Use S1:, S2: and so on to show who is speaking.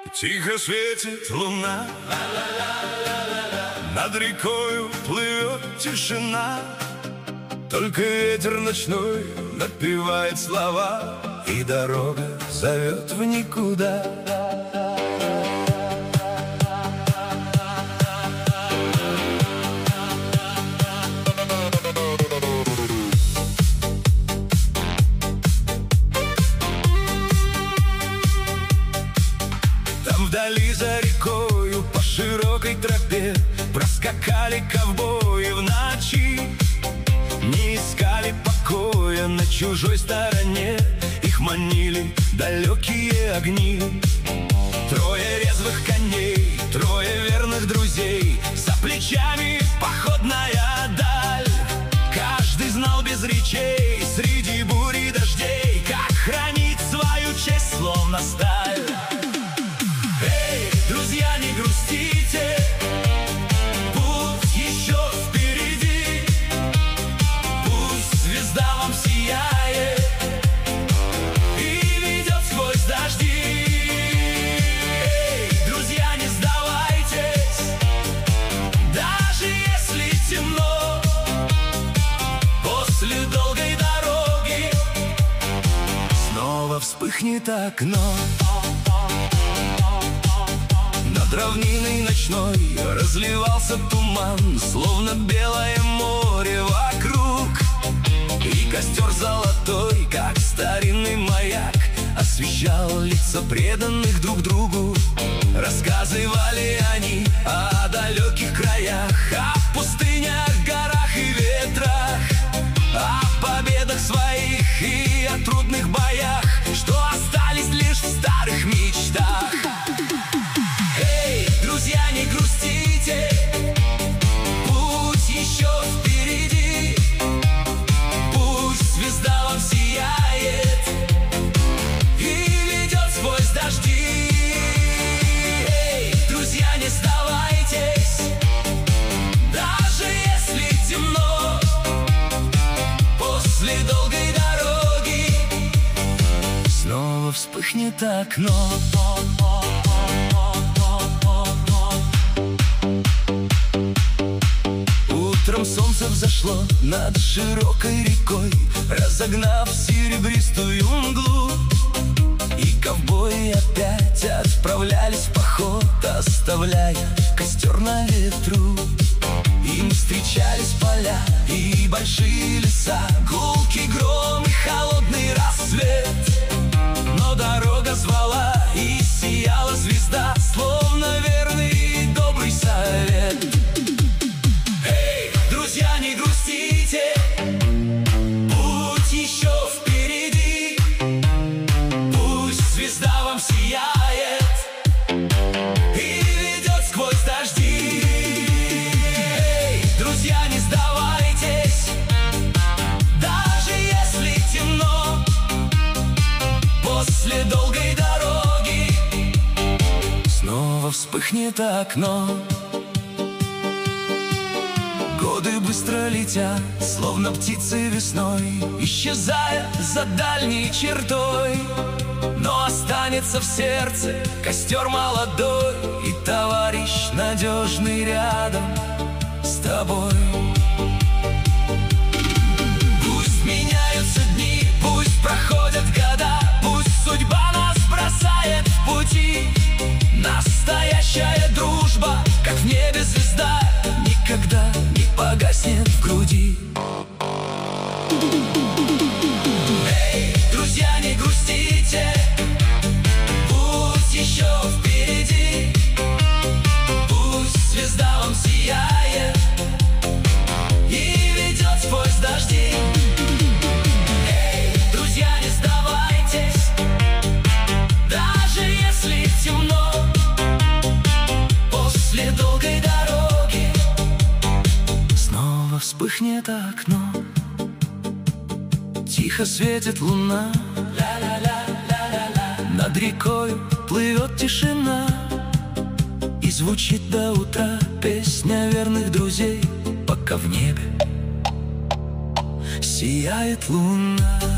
S1: Тихо светит луна, над рекою плывет тишина. Только ветер ночной напевает слова, и дорога зовет в никуда. Там вдали за рекою по широкой тропе проскакали ковбои в ночи. Не искали покоя на чужой стороне, их манили далекие огни. Трое резвых коней, трое верных друзей, за плечами походная даль. Каждый знал без речей среди бури дождей, как хранить свою честь словно сталь. Эй, друзья, не грустите, путь еще впереди. Пусть звезда вам сияет и ведет сквозь дожди. Эй, друзья, не сдавайтесь, даже если темно. После долгой дороги снова вспыхнет окно. Над равниной ночной разливался туман, словно белое море вокруг. И костер золотой, как старинный маяк, освещал лица преданных друг другу. Рассказывали они о далеких краях, о пустынях, горах и ветрах, о победах своих и о трудных боях, что остались лишь в старых мечтах. Эй, друзья, не грустите, путь еще впереди. Пусть звезда вам сияет и ведет сквозь дожди. Эй, друзья, не сдавайтесь, даже если темно. После долгой дороги снова вспыхнет окно. Утром солнце взошло над широкой рекой, разогнав серебристую мглу. И ковбои опять отправлялись в поход, оставляя костер на ветру. Им встречались поля и большие леса, гулкий гром и холодный рассвет. Но дорога звала, и сияла звезда, словно верный и добрый совет. Эй, друзья, не грустите, путь еще впереди. Пусть звезда вам сияет и ведет сквозь дожди. Эй, друзья, не сдавайтесь, даже если темно. После долгой дороги снова вспыхнет окно. Годы быстро летят, словно птицы весной, исчезая за дальней чертой. Но останется в сердце костер молодой и товарищ надежный рядом с тобой. Пусть меняются дни, пусть проходят года, пусть судьба нас бросает в пути. Настоящая дружба, как в небе звезда, никогда не погаснет в груди. Эй, друзья, не грустите, путь еще впереди. Пусть звезда вам сияет и ведет сквозь дожди. Эй, друзья, не сдавайтесь, даже если темно. После долгой дороги снова вспыхнет окно. Тихо светит луна, над рекой плывет тишина. И звучит до утра песня верных друзей, пока в небе сияет луна.